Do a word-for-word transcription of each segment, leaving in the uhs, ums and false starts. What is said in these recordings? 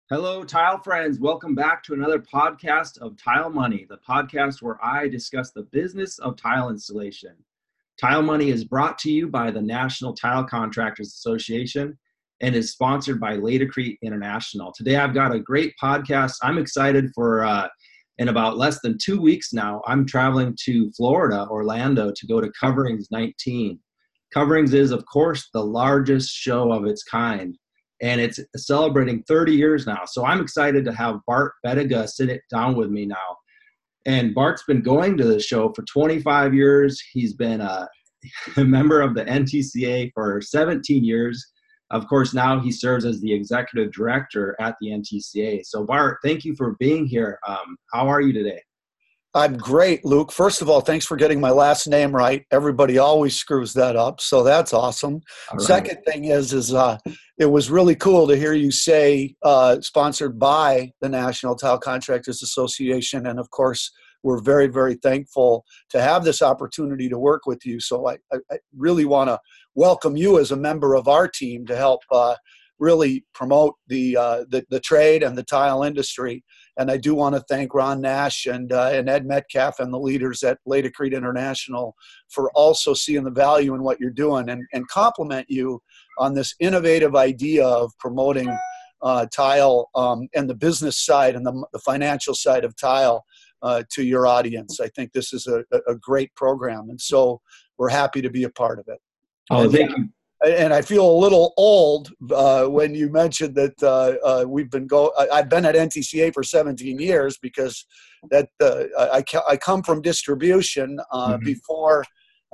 Hello, tile friends. Welcome back to another podcast of Tile Money, the podcast where I discuss the business of tile installation. Tile Money is brought to you by the National Tile Contractors Association and is sponsored by Laticrete International. Today, I've got a great podcast. I'm excited for, uh, in about less than two weeks now, I'm traveling to Florida, Orlando, to go to Coverings nineteen. Coverings is, of course, the largest show of its kind, and it's celebrating thirty years now. So I'm excited to have Bart Bettiga sit it down with me now. And Bart's been going to the show for twenty-five years. He's been a, a member of the N T C A for seventeen years. Of course, now he serves as the executive director at the N T C A. So Bart, thank you for being here. Um, how are you today? I'm great, Luke. First of all, thanks for getting my last name right. Everybody always screws that up, so that's awesome. Right. Second thing is, is uh, it was really cool to hear you say uh, sponsored by the National Tile Contractors Association, and of course, we're very, very thankful to have this opportunity to work with you. So I, I, I really want to welcome you as a member of our team to help uh, really promote the, uh, the the trade and the tile industry. And I do want to thank Ron Nash and uh, and Ed Metcalf and the leaders at Laticrete International for also seeing the value in what you're doing, and, and compliment you on this innovative idea of promoting uh, tile um, and the business side and the, the financial side of tile uh, to your audience. I think this is a, a great program, and so we're happy to be a part of it. Oh, and, thank yeah, you. And I feel a little old uh, when you mentioned that uh, uh, we've been go. I've been at N T C A for seventeen years because that uh, I I come from distribution. Uh, mm-hmm. Before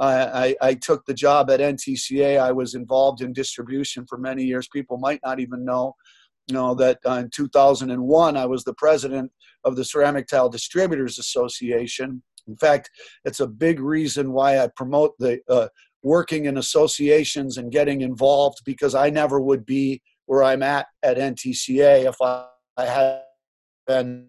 I, I took the job at N T C A, I was involved in distribution for many years. People might not even know, you know, that uh, in two thousand one I was the president of the Ceramic Tile Distributors Association. In fact, it's a big reason why I promote the uh, working in associations and getting involved, because I never would be where I'm at at N T C A if I, I had been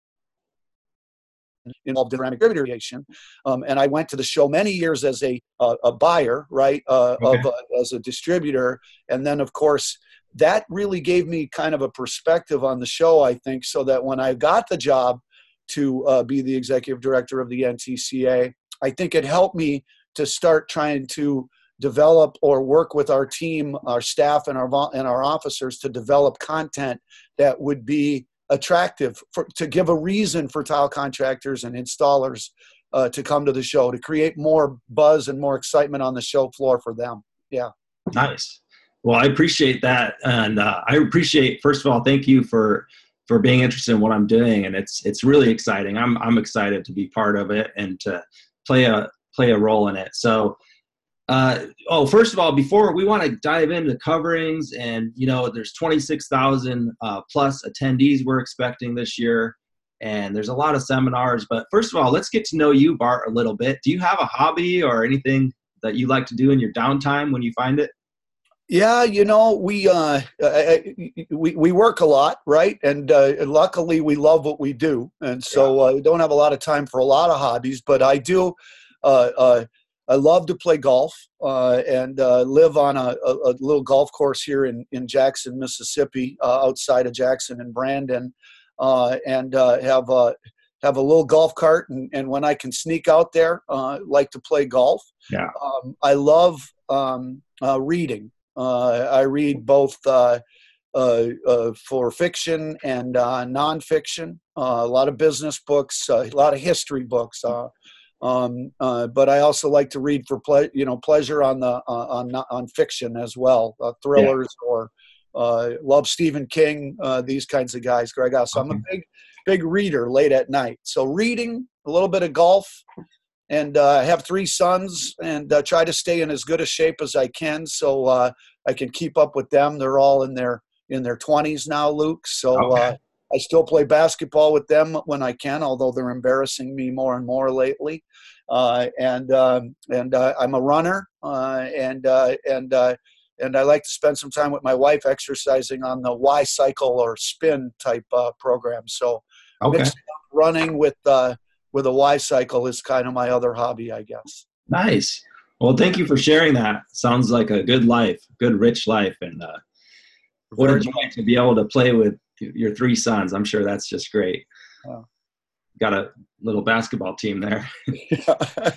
involved in ceramic distribution. Um, and I went to the show many years as a uh, a buyer, right, uh, okay. of uh, as a distributor, and then of course that really gave me kind of a perspective on the show, I think, so that when I got the job to uh, be the executive director of the N T C A, I think it helped me to start trying to develop or work with our team, our staff, and our and our officers to develop content that would be attractive for, to give a reason for tile contractors and installers uh, to come to the show, to create more buzz and more excitement on the show floor for them. Yeah. Nice. Well, I appreciate that, and uh, I appreciate, first of all, thank you for for being interested in what I'm doing, and it's it's really exciting. I'm I'm excited to be part of it and to play a play a role in it. So, uh, oh, first of all, before we want to dive into Coverings, and, you know, there's twenty-six thousand uh, plus attendees we're expecting this year, and there's a lot of seminars. But first of all, let's get to know you, Bart, a little bit. Do you have a hobby or anything that you like to do in your downtime when you find it? Yeah, you know, we uh, we we work a lot, right? And uh, luckily, we love what we do, and so uh, we don't have a lot of time for a lot of hobbies. But I do. Uh, uh, I love to play golf uh, and uh, live on a, a, a little golf course here in, in Jackson, Mississippi, uh, outside of Jackson and Brandon, uh, and uh, have a have a little golf cart. And, and when I can sneak out there, uh, like to play golf. Yeah. Um, I love um, uh, reading. Uh, I read both uh, uh, uh, for fiction and uh, nonfiction. Uh, a lot of business books, uh, a lot of history books. Uh, Um, uh, but I also like to read for ple- you know pleasure on the uh, on on fiction as well, uh, thrillers, yeah. or uh, love Stephen King, uh, these kinds of guys, Greg. So I'm a big big reader late at night. So reading, a little bit of golf, and uh, I have three sons, and uh, try to stay in as good a shape as I can, so uh, I can keep up with them. They're all in their in their twenties now, Luke. So. Okay. Uh, I still play basketball with them when I can, although they're embarrassing me more and more lately. Uh, and um, and uh, I'm a runner, uh, and uh, and uh, and I like to spend some time with my wife exercising on the Y cycle or spin type uh, program. So okay. mixing up running with uh, with a Y cycle is kind of my other hobby, I guess. Nice. Well, thank you for sharing that. Sounds like a good life, good rich life, and uh, what a joy to be able to play with your three sons. I'm sure that's just great. Wow. Got a little basketball team there. Yeah.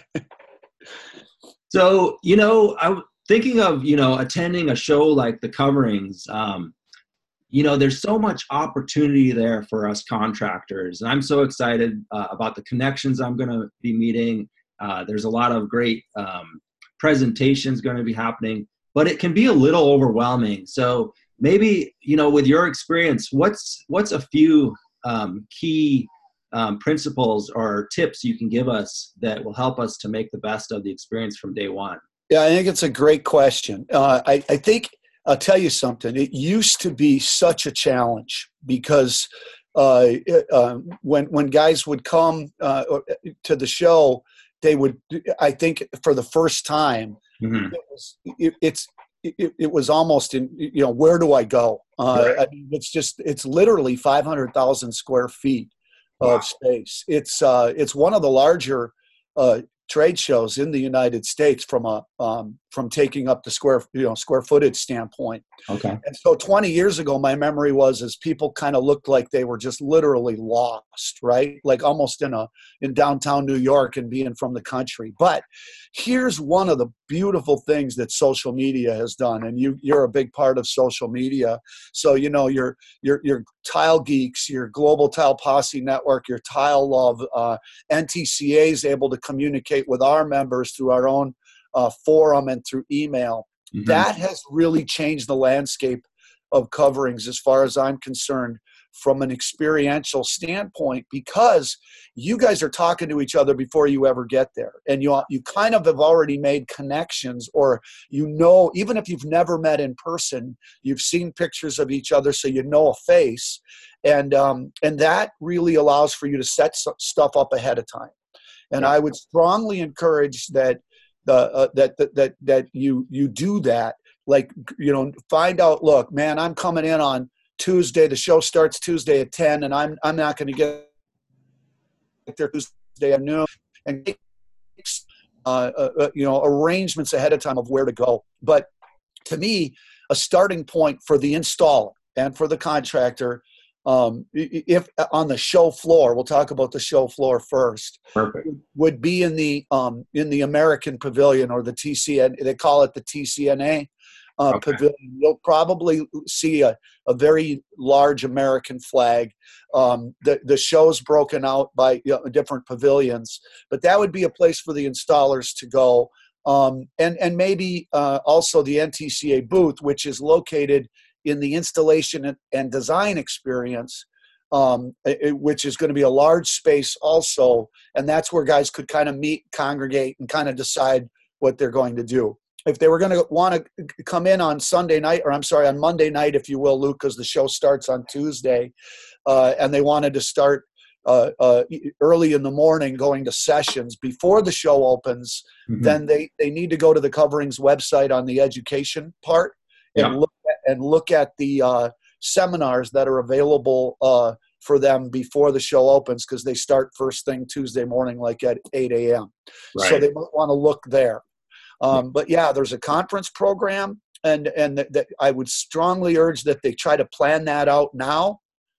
So, you know, I was thinking of, you know, attending a show like the Coverings. Um, you know, there's so much opportunity there for us contractors. And I'm so excited uh, about the connections I'm going to be meeting. Uh, there's a lot of great um, presentations going to be happening, but it can be a little overwhelming. So maybe, you know, with your experience, what's what's a few um, key um, principles or tips you can give us that will help us to make the best of the experience from day one? Yeah, I think it's a great question. Uh, I, I think I'll tell you something. It used to be such a challenge because uh, uh, when when guys would come uh, to the show, they would. I think for the first time, Mm-hmm. it was it, it's it, it was almost in you know where do I go? Uh, Right. I mean, it's just it's literally five hundred thousand square feet Wow. of space. It's uh, it's one of the larger uh, trade shows in the United States from a um, from taking up the square you know square footage standpoint. Okay. And so twenty years ago, my memory was is people kind of looked like they were just literally lost, right? Like almost in a in downtown New York and being from the country. But here's one of the beautiful things that social media has done, and you you're a big part of social media. So you know your your your Tile Geeks, your Global Tile Posse Network, your Tile Love, uh, N T C A is able to communicate with our members through our own uh, forum and through email. Mm-hmm. That has really changed the landscape of coverings as far as I'm concerned from an experiential standpoint, because you guys are talking to each other before you ever get there. And you, you kind of have already made connections, or you know, even if you've never met in person, you've seen pictures of each other, so you know a face. And, um, and that really allows for you to set stuff up ahead of time. And Yeah. I would strongly encourage that the uh, that, that that that you you do that. Like, you know, find out, look, man, I'm coming in on Tuesday. The show starts Tuesday at ten, and I'm I'm not going to get there Tuesday at noon, and uh, uh, you know, arrangements ahead of time of where to go. But to me, a starting point for the installer and for the contractor, um, if on the show floor, we'll talk about the show floor first. Perfect. Would be in the um, in the American Pavilion, or the T C N. They call it the T C N A uh, Okay. Pavilion. You'll probably see a, a very large American flag. Um, the the show's broken out by you know, different pavilions, but that would be a place for the installers to go. Um, and and maybe uh, also the N T C A booth, which is located in the installation and design experience, um, it, which is going to be a large space also. And that's where guys could kind of meet, congregate, and kind of decide what they're going to do. If they were going to want to come in on Sunday night, or I'm sorry, on Monday night, if you will, Luke, because the show starts on Tuesday, uh, and they wanted to start uh, uh, early in the morning going to sessions before the show opens, mm-hmm. then they, they need to go to the Coverings website on the education part. And Yeah. look at, and look at the uh, seminars that are available uh, for them before the show opens, because they start first thing Tuesday morning, like at eight a.m. Right. So they might want to look there. Um, but yeah, there's a conference program, and and th- th- I would strongly urge that they try to plan that out now,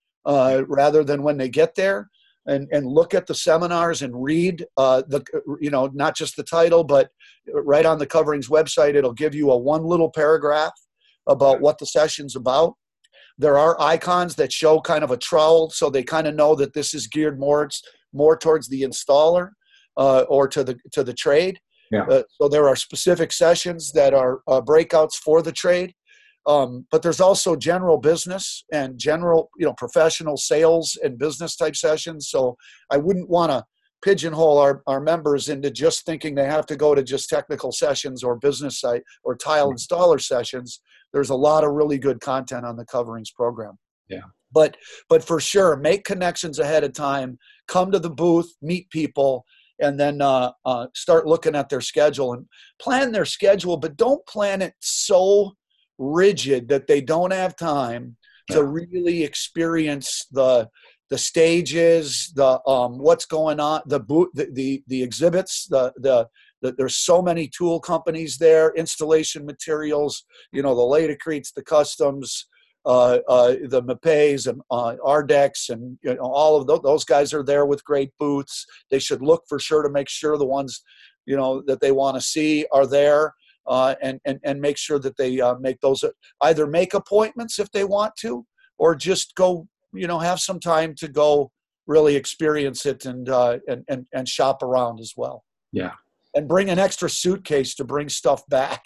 uh, rather than when they get there, and and look at the seminars and read uh, the you know not just the title, but right on the Coverings website, it'll give you a one little paragraph about what the session's about. There are icons that show kind of a trowel, so they kind of know that this is geared more more towards the installer uh, or to the to the trade. Yeah. Uh, so there are specific sessions that are uh, breakouts for the trade, um, but there's also general business and general you know professional sales and business type sessions. So I wouldn't want to pigeonhole our, our members into just thinking they have to go to just technical sessions or business site or tile installer sessions. There's a lot of really good content on the Coverings program. Yeah. But but for sure, make connections ahead of time. Come to the booth, meet people, and then uh, uh, start looking at their schedule and plan their schedule. But don't plan it so rigid that they don't have time Yeah. to really experience the the stages, the um, what's going on, the boot, the, the the exhibits, the the the, there's so many tool companies there, installation materials, you know, the Laticretes, the customs, uh, uh, the Mapes and uh, Ardex, and you know, all of those, those guys are there with great booths. They should look for sure to make sure the ones, you know, that they want to see are there, uh, and, and, and make sure that they uh, make those, either make appointments if they want to, or just go, you know, have some time to go really experience it and, uh, and, and, and shop around as well. Yeah. And bring an extra suitcase to bring stuff back.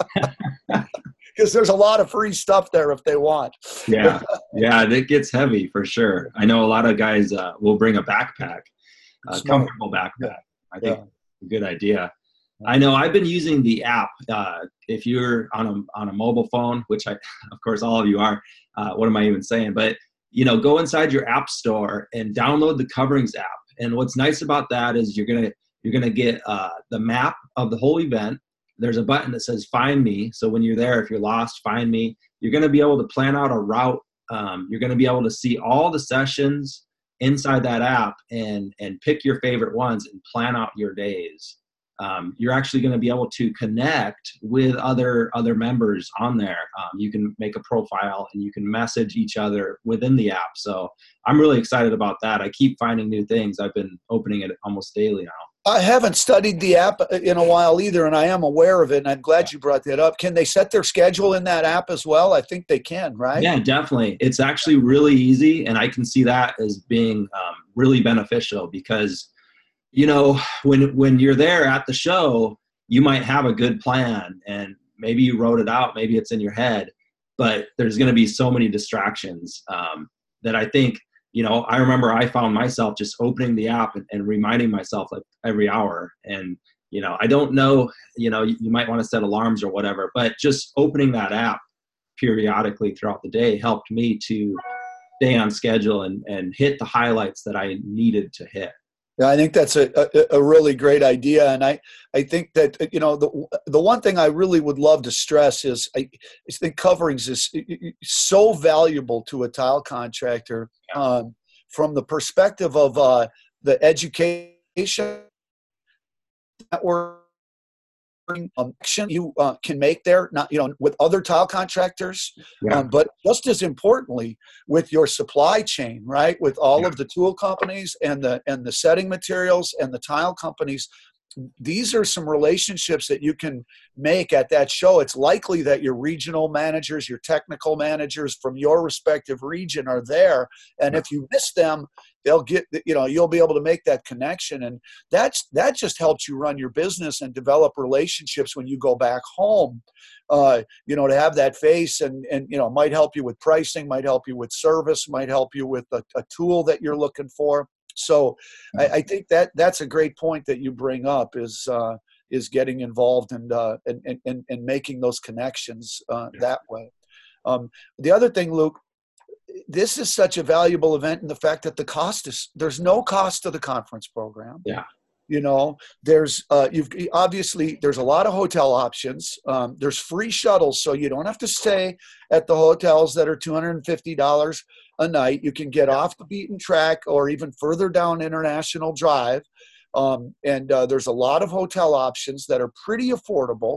Because there's a lot of free stuff there if they want. Yeah, yeah, it gets heavy for sure. I know a lot of guys uh, will bring a backpack, a comfortable backpack. Yeah. I think yeah. a good idea. I know I've been using the app. Uh, if you're on a on a mobile phone, which I, of course, all of you are. Uh, what am I even saying? But you know, go inside your app store and download the Coverings app. And what's nice about that is you're gonna you're gonna get uh, the map of the whole event. There's a button that says Find Me. So when you're there, if you're lost, find me. You're going to be able to plan out a route. Um, you're going to be able to see all the sessions inside that app and, and pick your favorite ones and plan out your days. Um, you're actually going to be able to connect with other other members on there. Um, you can make a profile and you can message each other within the app. So I'm really excited about that. I keep finding new things. I've been opening it almost daily now. I haven't studied the app in a while either, and I am aware of it, and I'm glad you brought that up. Can they set their schedule in that app as well? I think they can, right? Yeah, definitely. It's actually really easy, and I can see that as being um, really beneficial because, you know, when when you're there at the show, you might have a good plan, and maybe you wrote it out, maybe it's in your head, but there's going to be so many distractions um, that I think, you know, I remember I found myself just opening the app and, and reminding myself like every hour. And, you know, I don't know, you know, you, you might want to set alarms or whatever, but just opening that app periodically throughout the day helped me to stay on schedule and, and hit the highlights that I needed to hit. Yeah, I think that's a, a, a really great idea. And I, I think that, you know, the the one thing I really would love to stress is I, I think Coverings is so valuable to a tile contractor um, from the perspective of uh, the education network um, you uh, can make there, not, you know, with other tile contractors, yeah. um, but just as importantly with your supply chain, right? With all yeah. of the tool companies and the, and the setting materials and the tile companies. These are some relationships that you can make at that show. It's likely that your regional managers, your technical managers from your respective region are there. And if you miss them, they'll get, you know, you'll be able to make that connection. And that's, that just helps you run your business and develop relationships when you go back home, uh, you know, to have that face and, and, you know, might help you with pricing, might help you with service, might help you with a, a tool that you're looking for. So I, I think that that's a great point that you bring up is uh, is getting involved and, uh, and, and, and making those connections uh, yeah. that way. Um, the other thing, Luke, this is such a valuable event in the fact that the cost is, there's no cost to the conference program. Yeah. You know, there's uh, you've obviously there's a lot of hotel options. Um, there's free shuttles, so you don't have to stay at the hotels that are two hundred fifty dollars a night. You can get off the beaten track or even further down International Drive. Um, and uh, there's a lot of hotel options that are pretty affordable,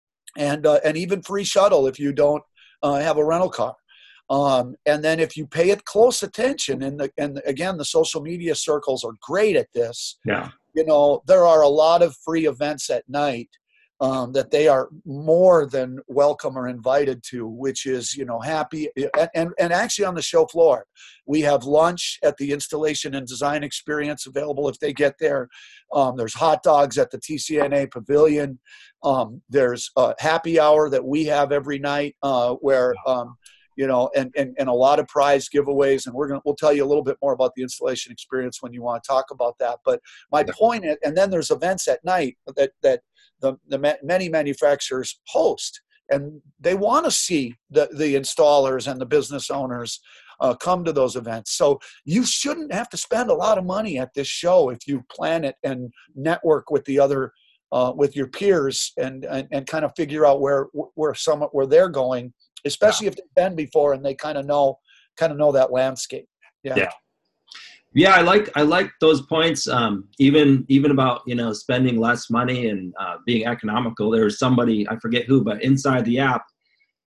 and uh, and even free shuttle if you don't uh, have a rental car. Um, and then if you pay it close attention, and the, and again, the social media circles are great at this. Yeah. You know, there are a lot of free events at night um, that they are more than welcome or invited to, which is, you know, happy. And, and, and actually on the show floor, we have lunch at the Installation and Design Experience available if they get there. Um, there's hot dogs at the T C N A Pavilion. Um, there's a happy hour that we have every night uh, where, um, you know, and, and, and a lot of prize giveaways. And we're going to, we'll tell you a little bit more about the installation experience when you want to talk about that. But my point is, and then there's events at night that, that the, the many manufacturers host, and they want to see the, the installers and the business owners uh, come to those events. So you shouldn't have to spend a lot of money at this show if you plan it and network with the other, uh, with your peers and, and, and kind of figure out where, where some, where they're going, especially yeah. if they've been before and they kind of know, kind of know that landscape. Yeah. Yeah. Yeah. I like, I like those points. Um, even, even about, you know, spending less money and uh, being economical. There was somebody, I forget who, but inside the app,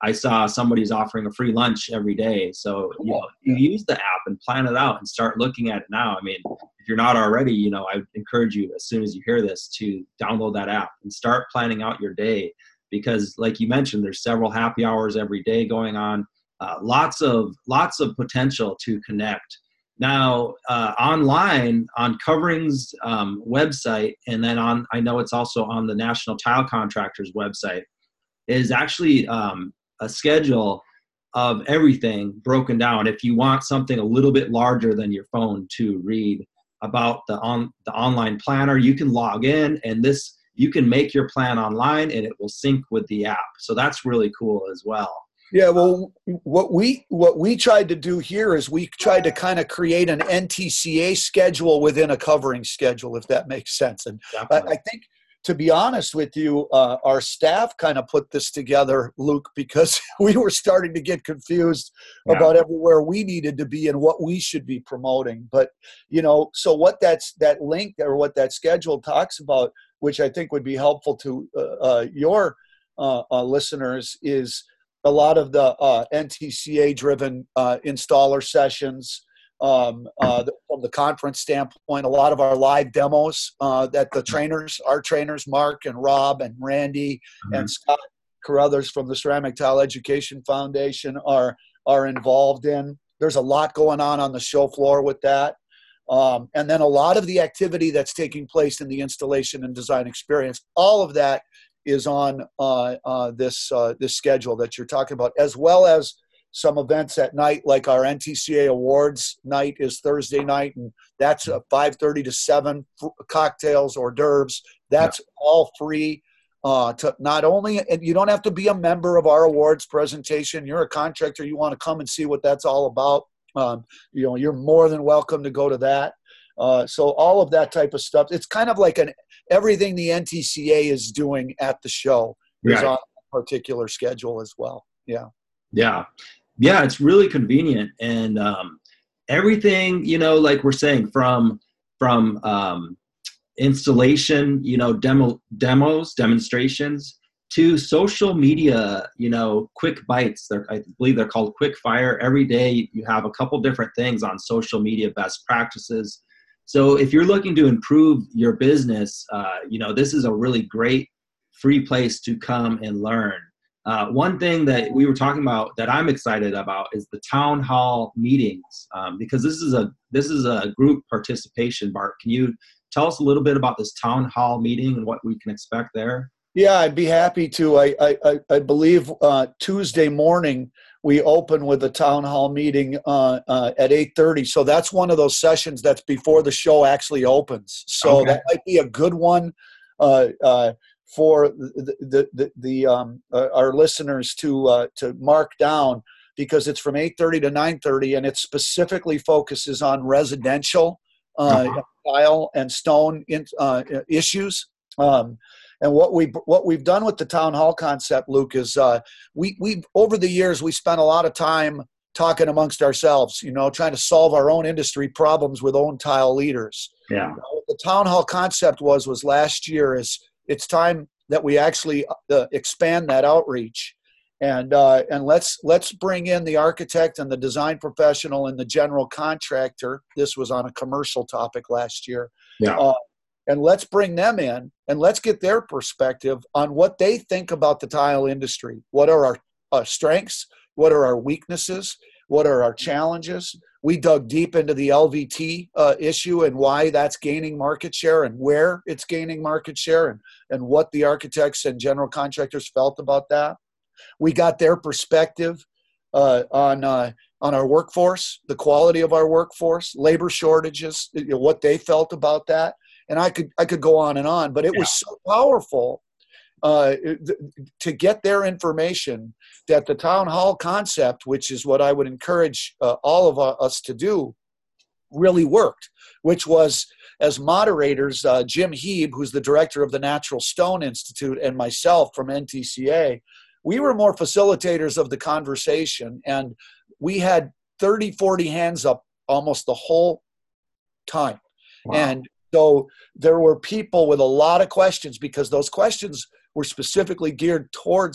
I saw somebody's offering a free lunch every day. So, you know, you use the app and plan it out and start looking at it now. I mean, if you're not already, you know, I would encourage you as soon as you hear this to download that app and start planning out your day, because like you mentioned, there's several happy hours every day going on. Uh, lots of lots of potential to connect. Now, uh, online on Covering's um, website, and then on, I know it's also on the National Tile Contractors website, is actually um, a schedule of everything broken down. If you want something a little bit larger than your phone to read about the on the online planner, you can log in, and this you can make your plan online, and it will sync with the app. So that's really cool as well. Yeah, well, what we what we tried to do here is we tried to kind of create an N T C A schedule within a Covering schedule, if that makes sense. And I, I think, to be honest with you, uh, our staff kind of put this together, Luke, because we were starting to get confused yeah. about everywhere we needed to be and what we should be promoting. But, you know, so what that's that link or what that schedule talks about, which I think would be helpful to uh, uh, your uh, uh, listeners, is a lot of the uh, N T C A-driven uh, installer sessions. Um, uh, the, from the conference standpoint, a lot of our live demos uh, that the trainers, our trainers, Mark and Rob and Randy mm-hmm. and Scott Carruthers from the Ceramic Tile Education Foundation are are involved in. There's a lot going on on the show floor with that. Um, and then a lot of the activity that's taking place in the installation and design experience, all of that is on uh, uh, this uh, this schedule that you're talking about, as well as some events at night, like our N T C A Awards night is Thursday night, and that's uh, five thirty to seven, cocktails, hors d'oeuvres. That's yeah. all free. Uh, to not only, and you don't have to be a member of our awards presentation. You're a contractor, you want to come and see what that's all about. Um, you know, you're more than welcome to go to that. Uh, so all of that type of stuff. It's kind of like an everything the N T C A is doing at the show is right. on a particular schedule as well. Yeah. Yeah. Yeah. It's really convenient. And um, everything, you know, like we're saying, from, from um, installation, you know, demo, demos, demonstrations, to social media, you know, quick bites. They're, I believe they're called quick fire. Every day you have a couple different things on social media best practices. So if you're looking to improve your business, uh, you know, this is a really great free place to come and learn. Uh, one thing that we were talking about that I'm excited about is the town hall meetings, um, because this is a this is a group participation. Bart, can you tell us a little bit about this town hall meeting and what we can expect there? Yeah, I'd be happy to. I I, I believe uh, Tuesday morning we open with a town hall meeting uh, uh, at eight thirty. So that's one of those sessions that's before the show actually opens. So okay. that might be a good one uh, uh, for the the, the, the um, uh, our listeners to uh, to mark down, because it's from eight thirty to nine thirty, and it specifically focuses on residential uh, uh-huh. tile and stone in, uh, issues. Um, And what we what we've done with the town hall concept, Luke, is uh, we we over the years we spent a lot of time talking amongst ourselves, you know, trying to solve our own industry problems with own tile leaders. Yeah. You know, what the town hall concept was was last year is it's time that we actually uh, expand that outreach, and uh, and let's let's bring in the architect and the design professional and the general contractor. This was on a commercial topic last year. Yeah. Uh, And let's bring them in and let's get their perspective on what they think about the tile industry. What are our, our strengths? What are our weaknesses? What are our challenges? We dug deep into the L V T uh, issue and why that's gaining market share and where it's gaining market share, and, and what the architects and general contractors felt about that. We got their perspective uh, on uh, on our workforce, the quality of our workforce, labor shortages, you know, what they felt about that. And I could I could go on and on, but it yeah. was so powerful uh, to get their information that the town hall concept, which is what I would encourage uh, all of us to do, really worked. Which was, as moderators, uh, Jim Heeb, who's the director of the Natural Stone Institute, and myself from N T C A, we were more facilitators of the conversation, and we had thirty, forty hands up almost the whole time. Wow. And so there were people with a lot of questions, because those questions were specifically geared towards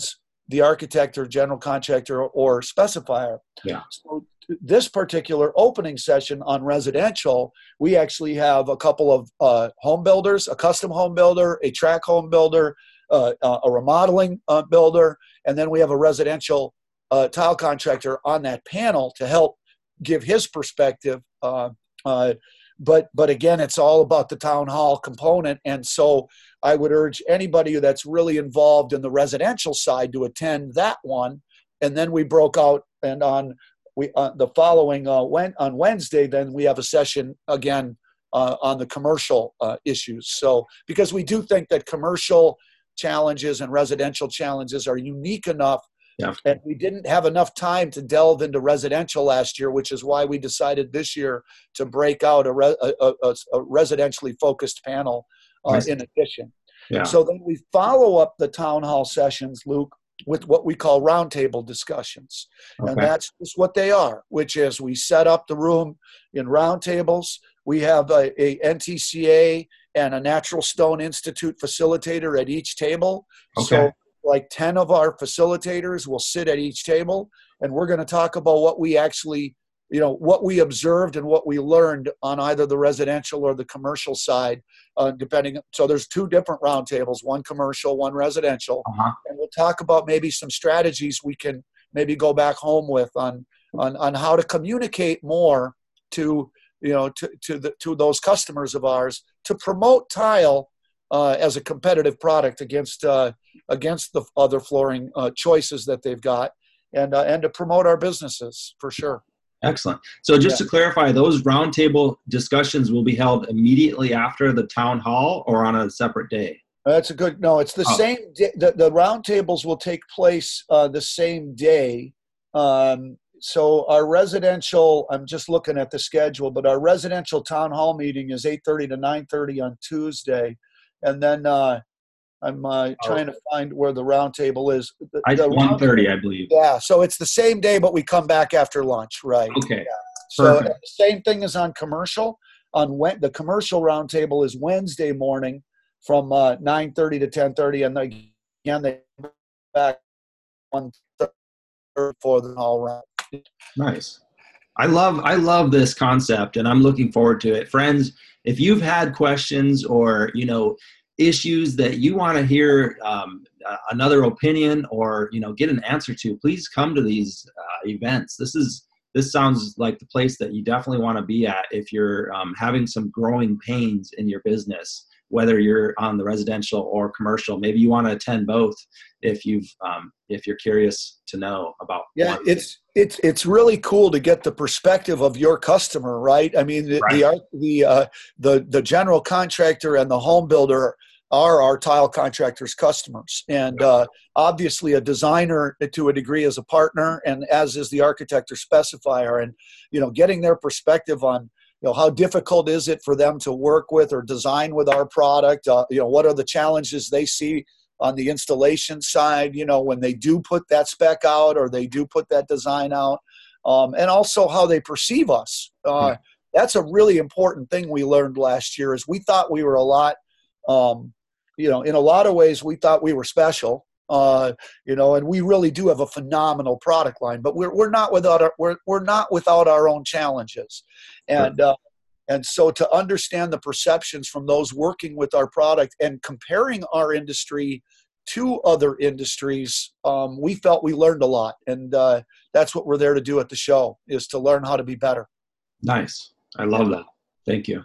the architect or general contractor or specifier. Yeah. So this particular opening session on residential, we actually have a couple of uh, home builders, a custom home builder, a track home builder, uh, a remodeling uh, builder, and then we have a residential uh, tile contractor on that panel to help give his perspective. Uh, uh, but but again, it's all about the town hall component, and so I would urge anybody that's really involved in the residential side to attend that one. And then we broke out, and on we uh, the following uh, when, on Wednesday, then we have a session again uh, on the commercial uh, issues. So because we do think that commercial challenges and residential challenges are unique enough. Yeah. And we didn't have enough time to delve into residential last year, which is why we decided this year to break out a, re, a, a, a residentially focused panel uh, nice. in addition. Yeah. So then we follow up the town hall sessions, Luke, with what we call roundtable discussions. Okay. And that's just what they are, which is we set up the room in roundtables. We have a, a N T C A and a Natural Stone Institute facilitator at each table. Okay. So like ten of our facilitators will sit at each table, and we're going to talk about what we actually, you know, what we observed and what we learned on either the residential or the commercial side, uh, depending. So there's two different roundtables, one commercial, one residential. Uh-huh. And we'll talk about maybe some strategies we can maybe go back home with on, on, on how to communicate more to, you know, to, to the, to those customers of ours to promote tile uh, as a competitive product against, uh, against the other flooring uh, choices that they've got, and, uh, and to promote our businesses for sure. Excellent. So just yeah. to clarify, those roundtable discussions will be held immediately after the town hall or on a separate day? That's a good, no, it's the oh. same, day, the, the roundtables will take place uh, the same day. Um, so our residential, I'm just looking at the schedule, but our residential town hall meeting is eight thirty to nine thirty on Tuesday. And then uh, I'm uh, trying oh. to find where the roundtable is. The, I, the one thirty, I believe. Yeah, so it's the same day, but we come back after lunch, right? Okay. Yeah. So the same thing is on commercial. On when, the commercial roundtable is Wednesday morning from uh, nine thirty to ten thirty, and again they back one thirty for the all round. Nice. I love I love this concept, and I'm looking forward to it, friends. If you've had questions or you know. issues that you want to hear um, uh, another opinion or you know get an answer to, please come to these uh, events. This is this sounds like the place that you definitely want to be at if you're um, having some growing pains in your business, whether you're on the residential or commercial. Maybe you want to attend both if you've um, if you're curious to know about. Yeah, it's it's it's really cool to get the perspective of your customer, right? I mean, the right. the the, uh, the the general contractor and the home builder are our tile contractors' customers. And uh, obviously a designer to a degree is a partner, and as is the architect or specifier. And, you know, getting their perspective on, you know, how difficult is it for them to work with or design with our product? Uh, you know, what are the challenges they see on the installation side, you know, when they do put that spec out or they do put that design out, um, and also how they perceive us. Uh, that's a really important thing we learned last year is we thought we were a lot, um, you know, in a lot of ways, we thought we were special, uh, you know, and we really do have a phenomenal product line, but we're, we're not without our, we're, we're not without our own challenges. And, uh, and so to understand the perceptions from those working with our product and comparing our industry to other industries, um, we felt we learned a lot. And uh, that's what we're there to do at the show, is to learn how to be better. Nice. I love that. Thank you.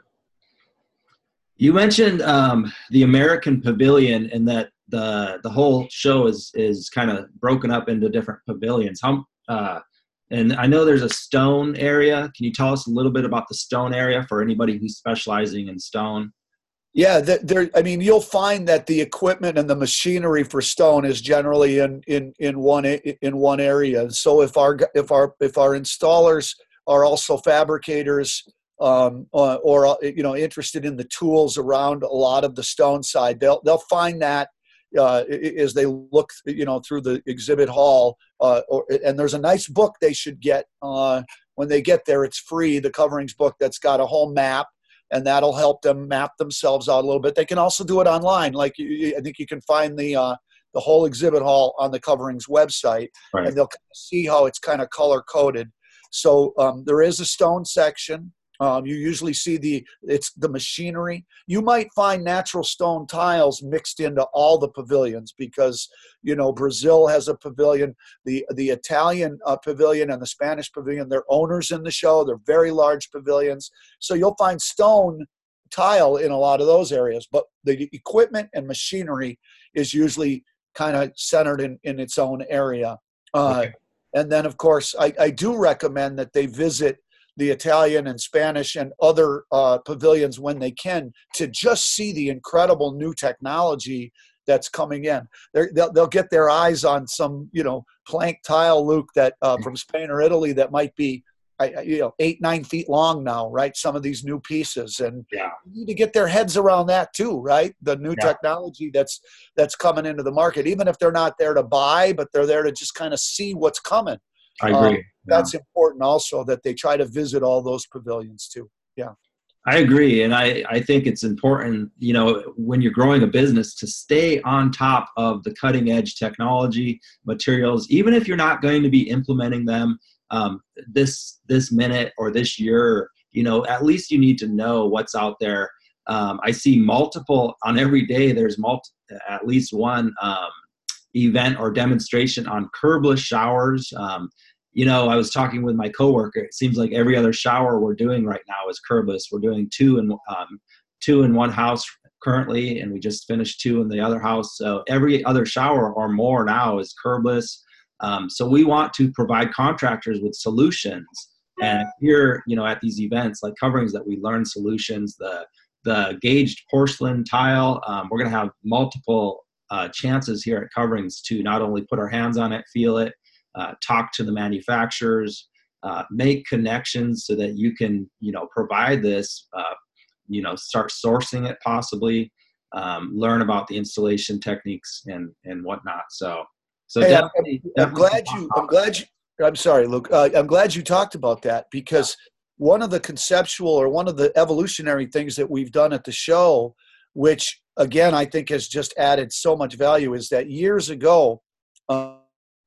You mentioned um, the American Pavilion, and that the the whole show is is kind of broken up into different pavilions. How uh, and I know there's a stone area. Can you tell us a little bit about the stone area for anybody who's specializing in stone? Yeah, there. I mean, you'll find that the equipment and the machinery for stone is generally in in in one in one area. So if our if our if our installers are also fabricators, um, or, or you know interested in the tools around a lot of the stone side, they'll they'll find that uh, as they look you know through the exhibit hall. Uh, or, and there's a nice book they should get uh, when they get there. It's free, the coverings book that's got a whole map. And that'll help them map themselves out a little bit. They can also do it online. Like you, I think you can find the uh, the whole exhibit hall on the Coverings website, Right. and they'll see how it's kind of color coded. So um, there is a stone section. Um, you usually see the it's the machinery. You might find natural stone tiles mixed into all the pavilions because, you know, Brazil has a pavilion, the the Italian uh, pavilion and the Spanish pavilion. They're owners in the show. They're very large pavilions. So you'll find stone tile in a lot of those areas, but the equipment and machinery is usually kind of centered in, in its own area. Uh, Okay. And then, of course, I, I do recommend that they visit the Italian and Spanish and other uh, pavilions when they can to just see the incredible new technology that's coming in. They're, they'll, they'll get their eyes on some, you know, plank tile, Luke, that uh, from Spain or Italy that might be, I, you know, eight, nine feet long now, right? Some of these new pieces. And Yeah. you need to get their heads around that too, right? The new Yeah. technology that's that's coming into the market, even if they're not there to buy, but they're there to just kind of see what's coming. I agree. Um, that's important also that they try to visit all those pavilions too. Yeah. I agree. And I, I think it's important, you know, when you're growing a business to stay on top of the cutting edge technology, materials, even if you're not going to be implementing them um, this, this minute or this year, you know, at least you need to know what's out there. Um, I see multiple on every day. There's multi, at least one um, event or demonstration on curbless showers. Um, You know, I was talking with my coworker. It seems like every other shower we're doing right now is curbless. We're doing two in um, two in one house currently, and we just finished two in the other house. So every other shower or more now is curbless. Um, so we want to provide contractors with solutions. And here, you know, at these events like Coverings, that we learn solutions. The the gauged porcelain tile. Um, we're going to have multiple uh, chances here at Coverings to not only put our hands on it, feel it. Uh, talk to the manufacturers, uh, make connections so that you can, you know, provide this, uh, you know, start sourcing it possibly, um, learn about the installation techniques and, and whatnot. So, so Hey, I'm, definitely, I'm definitely glad you, I'm glad you, I'm sorry, Luke. Uh, I'm glad you talked about that because one of the conceptual or one of the evolutionary things that we've done at the show, which again, I think has just added so much value, is that years ago, uh,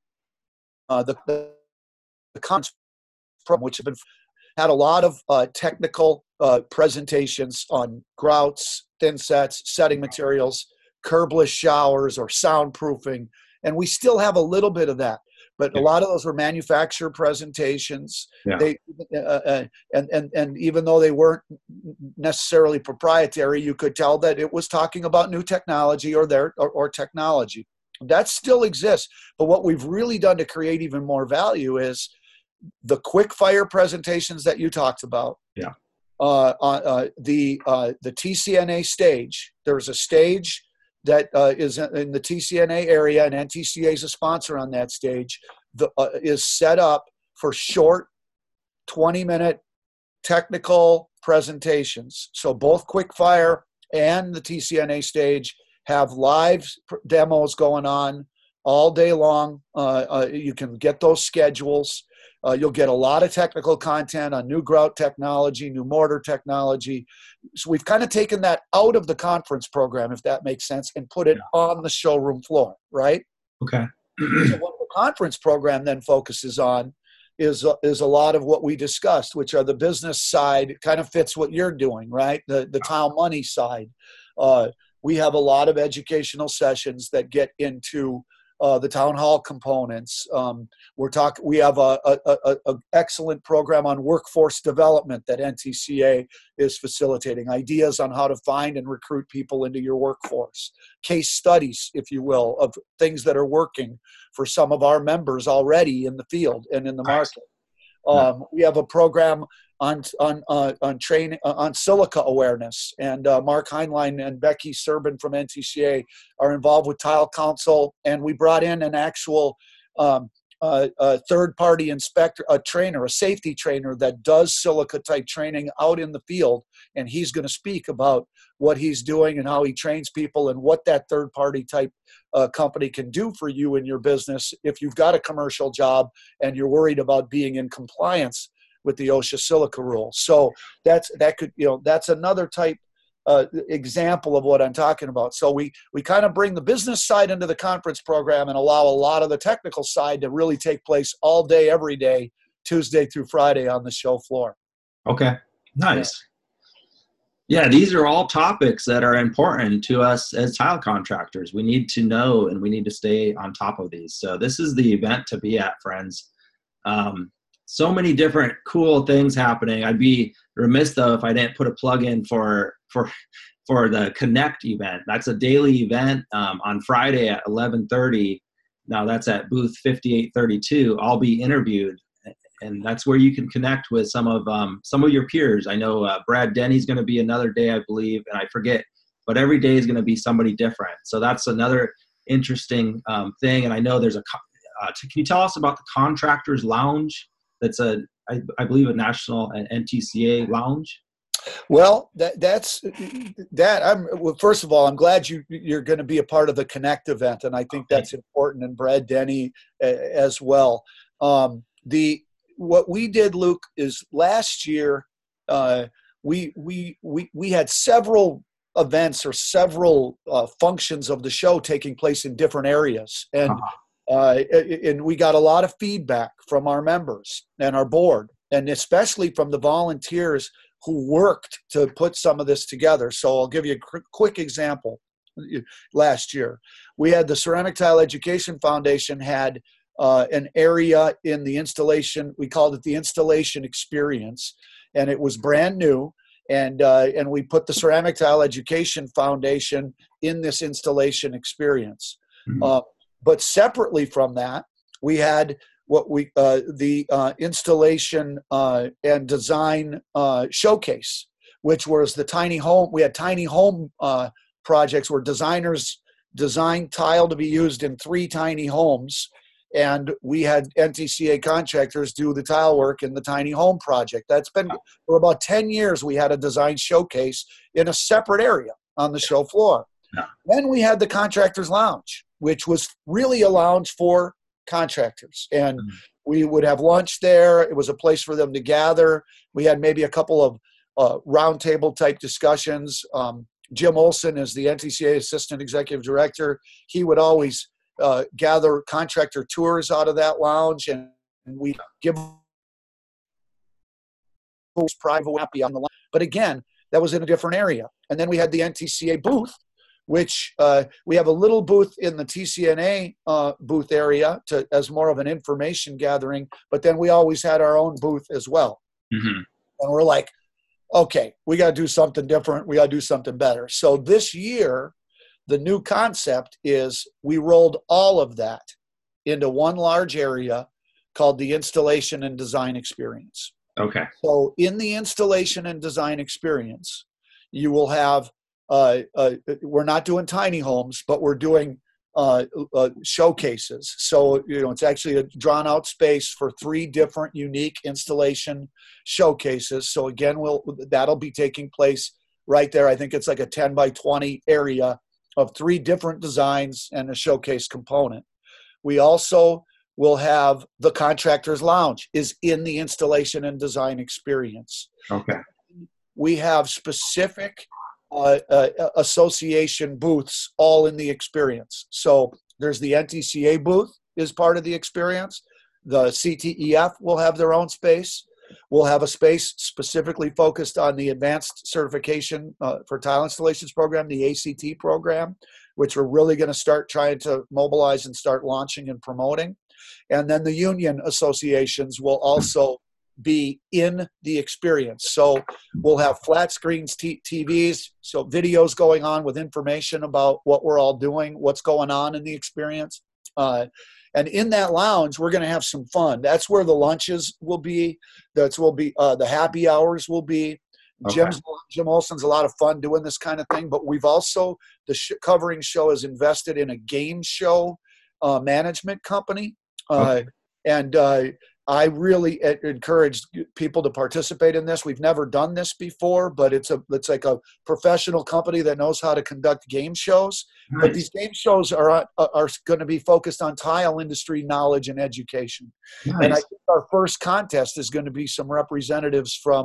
Uh, the, the, the conference program, which have been had a lot of uh, technical uh, presentations on grouts, thin sets, setting materials, curbless showers, or soundproofing, and we still have a little bit of that. But Yeah. a lot of those were manufacturer presentations. Yeah. They uh, uh, and and and even though they weren't necessarily proprietary, you could tell that it was talking about new technology or their or, or technology. That still exists. But what we've really done to create even more value is the quick fire presentations that you talked about. Yeah. Uh, uh, uh, the uh, the T C N A stage. There's a stage that uh, is in the T C N A area, and N T C A is a sponsor on that stage. The uh, is set up for short, twenty minute technical presentations. So both quick fire and the T C N A stage have live demos going on all day long. Uh, uh, you can get those schedules. Uh, you'll get a lot of technical content on new grout technology, new mortar technology. So we've kind of taken that out of the conference program, if that makes sense, and put it yeah. on the showroom floor, right? Okay. So what the conference program then focuses on is, uh, is a lot of what we discussed, which are the business side. It kind of fits what you're doing, right? The, the tile money side. Uh, We have a lot of educational sessions that get into uh, the town hall components. Um, we're talking. We have a, a, a, a excellent program on workforce development that N T C A is facilitating. Ideas on how to find and recruit people into your workforce. Case studies, if you will, of things that are working for some of our members already in the field and in the market. Um, we have a program on on uh, on training uh, on silica awareness, and uh, Mark Heinlein and Becky Serbin from N T C A are involved with Tile Council, and we brought in an actual um, uh, uh, third-party inspector, a trainer, a safety trainer that does silica type training out in the field, and he's going to speak about what he's doing and how he trains people and what that third-party type uh, company can do for you in your business if you've got a commercial job and you're worried about being in compliance with the OSHA silica rule. So that's that could you know that's another type uh, example of what I'm talking about. So we we kind of bring the business side into the conference program and allow a lot of the technical side to really take place all day, every day, Tuesday through Friday on the show floor. Okay, nice. Yeah, these are all topics that are important to us as tile contractors. We need to know and we need to stay on top of these. So this is the event to be at, friends. Um, so many different cool things happening. I'd be remiss though if I didn't put a plug in for for for the Connect event. That's a daily event um, on Friday at eleven thirty. Now that's at booth fifty-eight thirty-two. I'll be interviewed, and that's where you can connect with some of um, some of your peers. I know uh, Brad Denny's going to be another day, I believe, and I forget, but every day is going to be somebody different. So that's another interesting um, thing. And I know there's a. Uh, can you tell us about the Contractors Lounge? That's a, I, I believe, a national N T C A lounge. Well, that that's that. I'm well. First of all, I'm glad you you're going to be a part of the Connect event, and I think that's important. And Brad Denny uh, as well. Um, the what we did, Luke, is last year uh, we we we we had several events or several uh, functions of the show taking place in different areas, and. Uh-huh. Uh, and we got a lot of feedback from our members and our board, and especially from the volunteers who worked to put some of this together. So I'll give you a quick example. Last year, we had the Ceramic Tile Education Foundation had uh, an area in the installation. We called it the installation experience, and it was brand new. And uh, and we put the Ceramic Tile Education Foundation in this installation experience. Mm-hmm. Uh, But separately from that, we had what we uh, the uh, installation uh, and design uh, showcase, which was the tiny home. We had tiny home uh, projects where designers designed tile to be used in three tiny homes, and we had N T C A contractors do the tile work in the tiny home project. That's been for about ten years. We had a design showcase in a separate area on the show floor. Yeah. Then we had the Contractors Lounge, which was really a lounge for contractors. And mm-hmm. we would have lunch there. It was a place for them to gather. We had maybe a couple of uh, roundtable type discussions. Um, Jim Olson is the N T C A Assistant Executive Director. He would always uh, gather contractor tours out of that lounge, and, and we give private happy on the line. But again, that was in a different area. And then we had the N T C A booth, which uh, we have a little booth in the T C N A uh, booth area to, as more of an information gathering, but then we always had our own booth as well. Mm-hmm. And we're like, okay, we got to do something different. We got to do something better. So this year, the new concept is we rolled all of that into one large area called the Installation and Design Experience. Okay. So in the Installation and Design Experience, you will have Uh, uh, we're not doing tiny homes, but we're doing uh, uh, showcases. So, you know, it's actually a drawn out space for three different unique installation showcases. So again, we'll, that'll be taking place right there. I think it's like a ten by twenty area of three different designs and a showcase component. We also will have the Contractors Lounge is in the Installation and Design Experience. Okay. We have specific Uh, uh, association booths all in the experience. So there's the N T C A booth is part of the experience. The C T E F will have their own space. We'll have a space specifically focused on the Advanced Certification uh, for Tile Installations program, the A C T program, which we're really going to start trying to mobilize and start launching and promoting. And then the union associations will also be in the experience. So we'll have flat screens, t- TVs, so videos going on with information about what we're all doing, what's going on in the experience. Uh, and in that lounge, we're going to have some fun. That's where the lunches will be. That's will be uh, the happy hours will be. Okay. Jim's, Jim Olson's a lot of fun doing this kind of thing. But we've also, the sh- covering show is invested in a game show uh, management company. Uh, okay. And uh, I really encourage people to participate in this. We've never done this before, but it's a it's like a professional company that knows how to conduct game shows. Nice. But these game shows are are going to be focused on tile industry knowledge and education. Nice. And I think our first contest is going to be some representatives from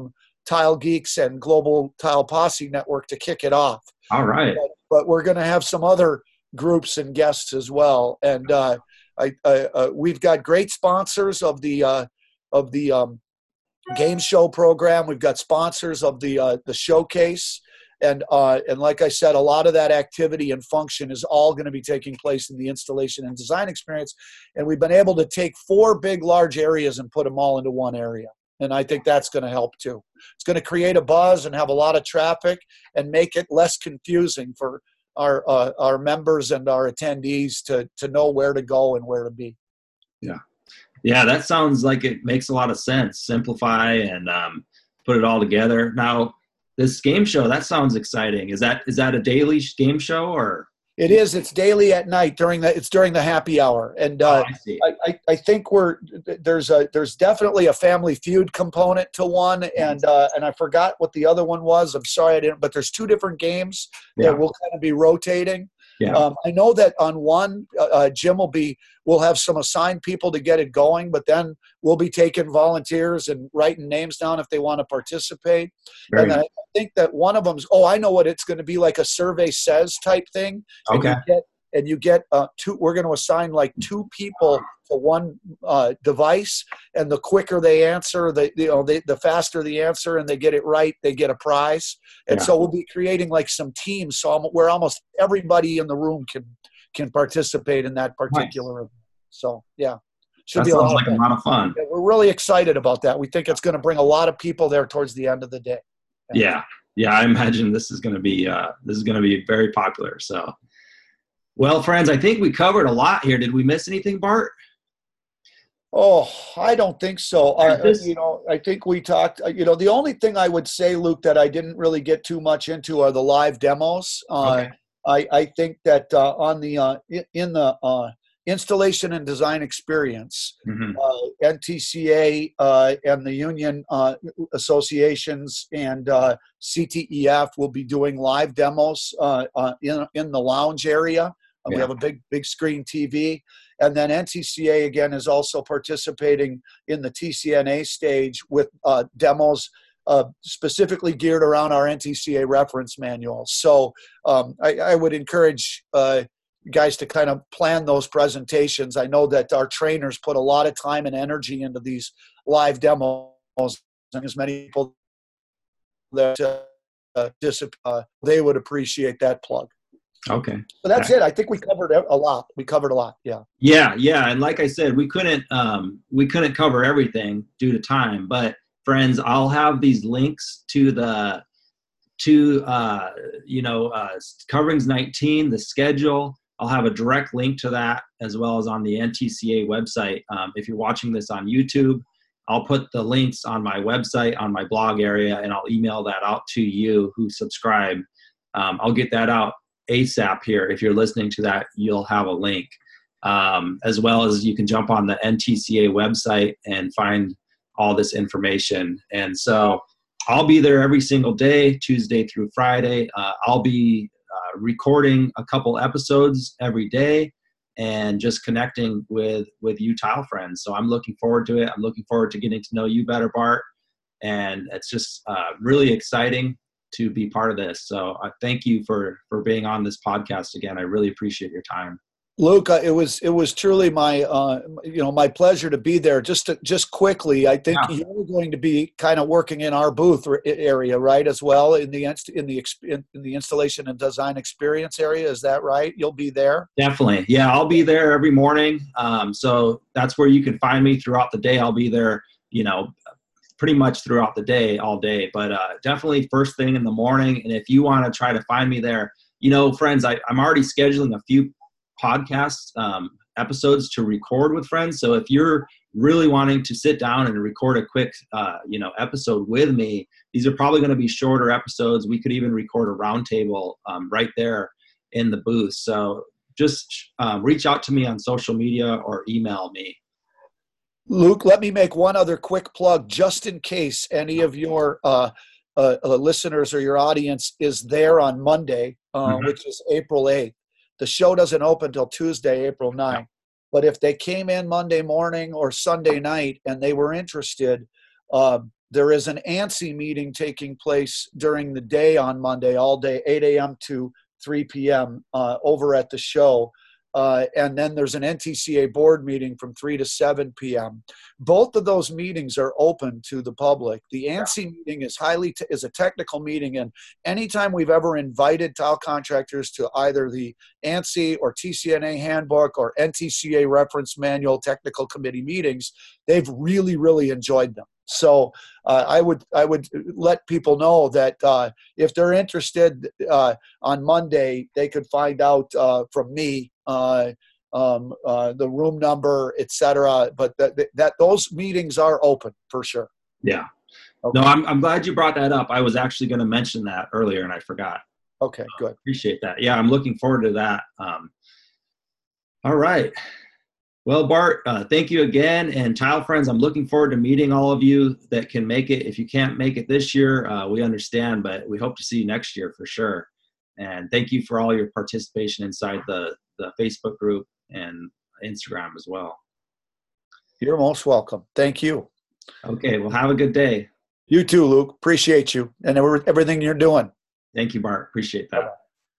Tile Geeks and Global Tile Posse Network to kick it off. All right. But, but we're going to have some other groups and guests as well. And uh, I, I, uh, we've got great sponsors of the uh, of the um, game show program. We've got sponsors of the uh, the showcase. And uh, and like I said, a lot of that activity and function is all going to be taking place in the installation and design experience. And we've been able to take four big, large areas and put them all into one area. And I think that's going to help too. It's going to create a buzz and have a lot of traffic and make it less confusing for our uh, our members and our attendees to to know where to go and where to be. Yeah, yeah, that sounds like it makes a lot of sense. Simplify and um, put it all together. Now, this game show, that sounds exciting. Is that is that a daily game show or? It is. It's daily at night during the. It's during the happy hour, and uh, oh, I, see. I, I I think we're there's a there's definitely a Family Feud component to one, and uh, and I forgot what the other one was. I'm sorry I didn't. But there's two different games yeah. that will kind of be rotating. Yeah. Um, I know that on one, uh, Jim will be, we'll have some assigned people to get it going, but then we'll be taking volunteers and writing names down if they want to participate. Very and nice. I think that one of them's, oh, I know what it's going to be, like a survey says type thing. Okay. And you get, and you get uh, two, we're going to assign like two people to one uh, device, and the quicker they answer, the, you know, they, the faster the answer and they get it right, they get a prize. And yeah. so we'll be creating like some teams, so I'm, where almost everybody in the room can can participate in that particular nice. event. So yeah, should that be a sounds lot, like of a lot of fun. Yeah, we're really excited about that. We think it's going to bring a lot of people there towards the end of the day. Yeah, yeah, yeah I imagine this is going to be uh, this is going to be very popular. So. Well, friends, I think we covered a lot here. Did we miss anything, Bart? Oh, I don't think so. Uh, you know, I think we talked, you know, the only thing I would say, Luke, that I didn't really get too much into are the live demos. Uh, okay. I, I think that uh, on the, uh, in the uh, installation and design experience, mm-hmm. uh, N T C A uh, and the union uh, associations and uh, C T E F will be doing live demos uh, uh, in, in the lounge area. Yeah. We have a big, big screen T V. And then N T C A, again, is also participating in the T C N A stage with uh, demos uh, specifically geared around our N T C A reference manual. So um, I, I would encourage uh, guys to kind of plan those presentations. I know that our trainers put a lot of time and energy into these live demos, and as many people that uh, uh, they would appreciate that plug. Okay. So that's okay. it. I think we covered a lot. We covered a lot. Yeah. Yeah. Yeah. And like I said, we couldn't, um, we couldn't cover everything due to time, but friends, I'll have these links to the, to, uh, you know, uh, Coverings nineteen, the schedule. I'll have a direct link to that as well as on the N T C A website. Um, if you're watching this on YouTube, I'll put the links on my website, on my blog area, and I'll email that out to you who subscribe. Um, I'll get that out ASAP here. If you're listening to that, you'll have a link. Um, as well as you can jump on the N T C A website and find all this information. And so I'll be there every single day, Tuesday through Friday. Uh, I'll be uh, recording a couple episodes every day and just connecting with, with you tile friends. So I'm looking forward to it. I'm looking forward to getting to know you better, Bart. And it's just uh, really exciting to be part of this. So I uh, thank you for, for being on this podcast again. I really appreciate your time. Luke, uh, it was it was truly my uh, you know my pleasure to be there. Just to, just quickly, I think yeah. you're going to be kind of working in our booth area, right, as well in the in the in the installation and design experience area. Is that right? You'll be there. Definitely, yeah. I'll be there every morning. Um, so that's where you can find me throughout the day. I'll be there, you know, pretty much throughout the day, all day. But uh, definitely first thing in the morning. And if you want to try to find me there, you know, friends, I, I'm already scheduling a few podcast um, episodes to record with friends. So if you're really wanting to sit down and record a quick, uh, you know, episode with me, these are probably going to be shorter episodes. We could even record a roundtable um, right there in the booth. So just um, reach out to me on social media or email me. Luke, let me make one other quick plug just in case any of your uh, uh, listeners or your audience is there on Monday, uh, mm-hmm. which is April eighth. The show doesn't open until Tuesday, April ninth. But if they came in Monday morning or Sunday night and they were interested, uh, there is an ANSI meeting taking place during the day on Monday, all day, eight a.m. to three p.m. Uh, over at the show. Uh, and then there's an N T C A board meeting from three to seven p.m. Both of those meetings are open to the public. The ANSI yeah. meeting is highly t- is a technical meeting, and anytime we've ever invited tile contractors to either the ANSI or T C N A handbook or N T C A reference manual technical committee meetings, they've really, really enjoyed them. So uh, I would I would let people know that uh, if they're interested uh, on Monday, they could find out uh, from me uh, um, uh, the room number, et cetera. But that, that those meetings are open for sure. Yeah. Okay. No, I'm I'm glad you brought that up. I was actually going to mention that earlier and I forgot. Okay, good. Uh, appreciate that. Yeah, I'm looking forward to that. Um, all right. Well, Bart, uh, thank you again. And Tile Friends, I'm looking forward to meeting all of you that can make it. If you can't make it this year, uh, we understand, but we hope to see you next year for sure. And thank you for all your participation inside the, the Facebook group and Instagram as well. You're most welcome. Thank you. Okay, well, have a good day. You too, Luke. Appreciate you and everything you're doing. Thank you, Bart. Appreciate that. Bye-bye.